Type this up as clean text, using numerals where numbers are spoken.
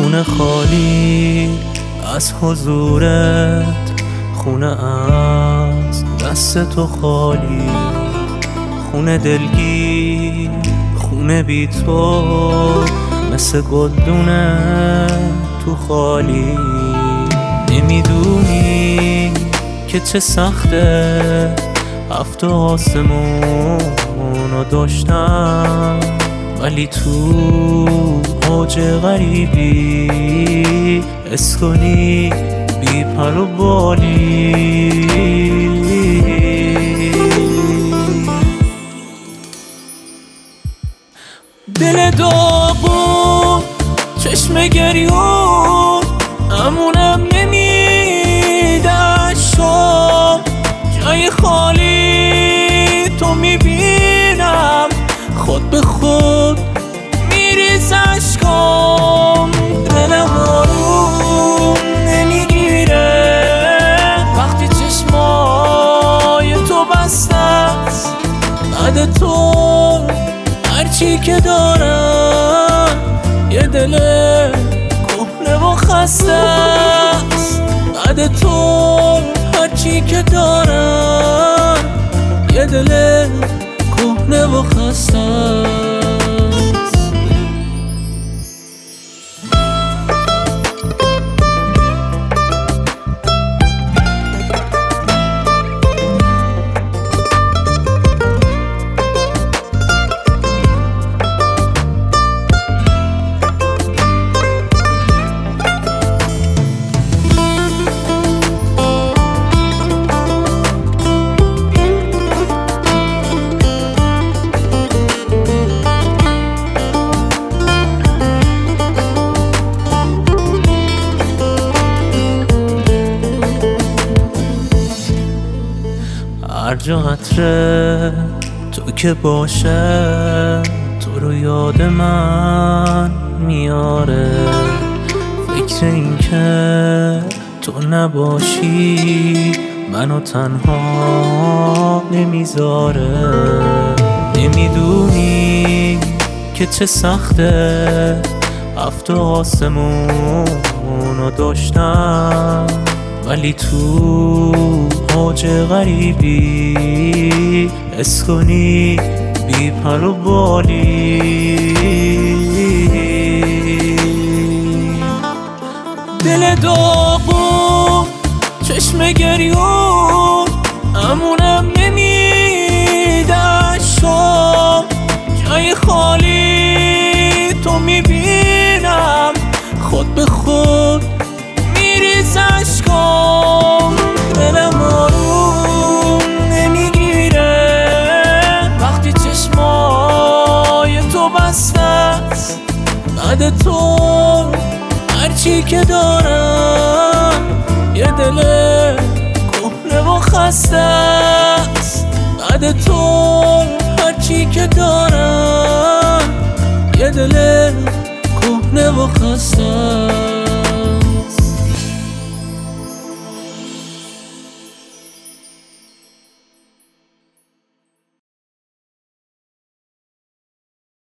خونه خالی از حضورت، خونه از دست تو خالی، خونه دلگیر، خونه بی تو مثل گلدونه تو خالی. نمیدونی که چه سخته هفت آسمون رو داشتم، ولی تو اوج غریبی حس کنی بی پر و بالی. دل داغون، چشم گریون، امونم نمیده شم، جای خالی تو میبینم، خود به خود میریز اشکام. دلم آروم نمیگیره وقتی چشمای تو بسته است، بعد تو هرچی که دارم یه دل کهنه و خسته است. بعد تو هرچی که دارم یه دل کهنه و خسته است. هر جا عطر تو که باشه تو رو یاد من میاره، فکر این که تو نباشی منو تنها نمیذاره. نمیدونی که چه سخته هفت آسمون رو داشتم، ولی تو اوج غریبی حس کنی بی پر و بالی. دل داغون، چشم گریون، امونم نمیده شم، جای خالی تو میبینم، خود به خود میریز اشکام. دلم آروم نمیگیره وقتی چشمای تو بسته است، بعد تو هرچی که دارم یه دل کهنه و خسته است. بعد تو هرچی که دارم یه دل کهنه و خسته است.